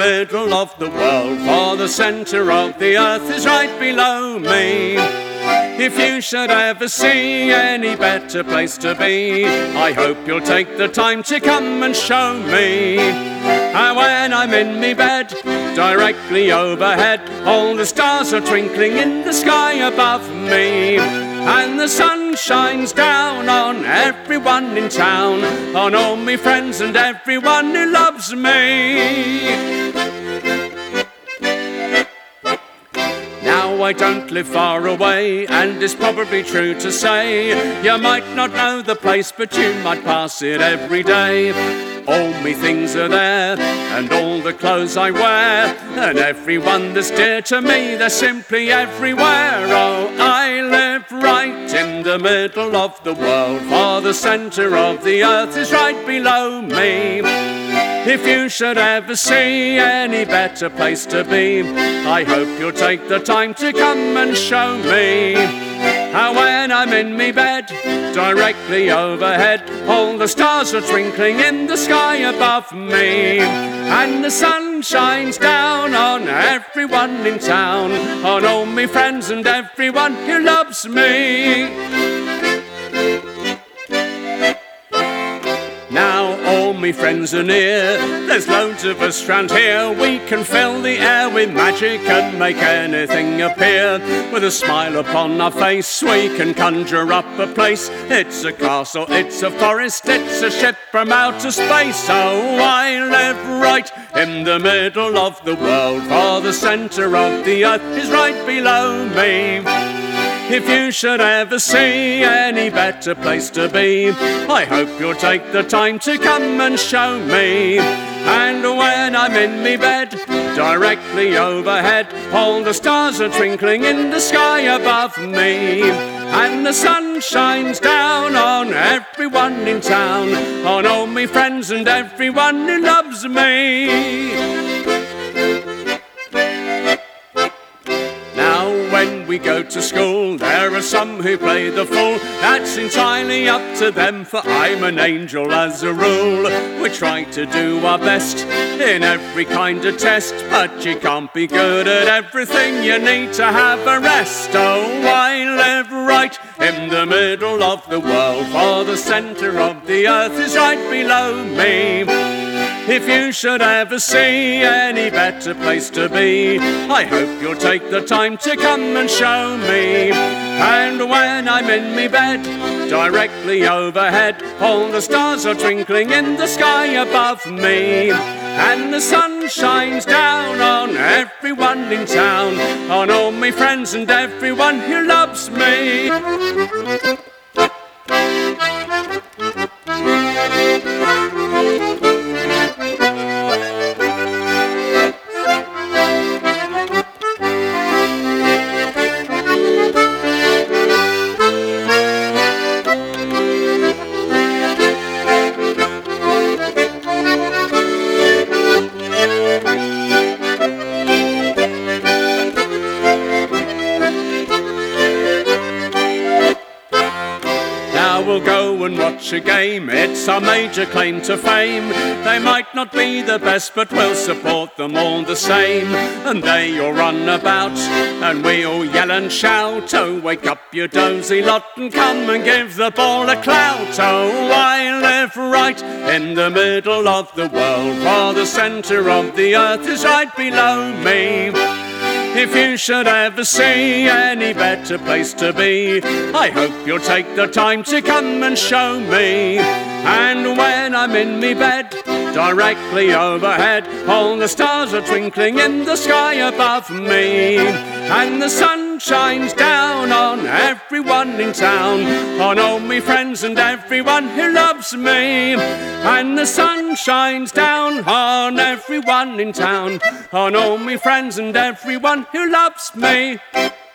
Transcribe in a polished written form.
middle of the world, for the centre of the earth is right below me. If you should ever see any better place to be, I hope you'll take the time to come and show me. And when I'm in me bed, directly overhead, all the stars are twinkling in the sky above me. And the sun shines down on everyone in town, on all me friends and everyone who loves me. Now I don't live far away, and it's probably true to say you might not know the place, but you might pass it every day. All me things are there, and all the clothes I wear, and everyone that's dear to me, they're simply everywhere. Oh, I live right in the middle of the world, for the centre of the earth is right below me. If you should ever see any better place to be, I hope you'll take the time to come and show me. And when I'm in me bed, directly overhead, all the stars are twinkling in the sky above me. And the sun shines down on everyone in town, on all me friends and everyone who loves me. Now all me friends are near, there's loads of us round here. We can fill the air with magic and make anything appear. With a smile upon our face, we can conjure up a place. It's a castle, it's a forest, it's a ship from outer space. Oh, I live right in the middle of the world, for the centre of the earth is right below me. If you should ever see any better place to be, I hope you'll take the time to come and show me. And when I'm in me bed, directly overhead, all the stars are twinkling in the sky above me. And the sun shines down on everyone in town, on all me friends and everyone who loves me. When we go to school, there are some who play the fool. That's entirely up to them, for I'm an angel as a rule. We try to do our best in every kind of test, but you can't be good at everything, you need to have a rest. Oh, I live right in the middle of the world, for the centre of the earth is right below me. If you should ever see any better place to be, I hope you'll take the time to come and show me. And when I'm in me bed, directly overhead, all the stars are twinkling in the sky above me. And the sun shines down on everyone in town, on all me friends and everyone who loves me. We'll go and watch a game, it's our major claim to fame. They might not be the best, but we'll support them all the same. And they all run about, and we all yell and shout. Oh, wake up you dozy lot and come and give the ball a clout. Oh, I live right in the middle of the world, for the centre of the earth is right below me. If you should ever see any better place to be, I hope you'll take the time to come and show me. And when I'm in me bed, directly overhead, all the stars are twinkling in the sky above me. And the sun shines down on everyone in town, on all me friends and everyone who loves me. And the sun shines down on everyone in town, on all me friends and everyone who loves me.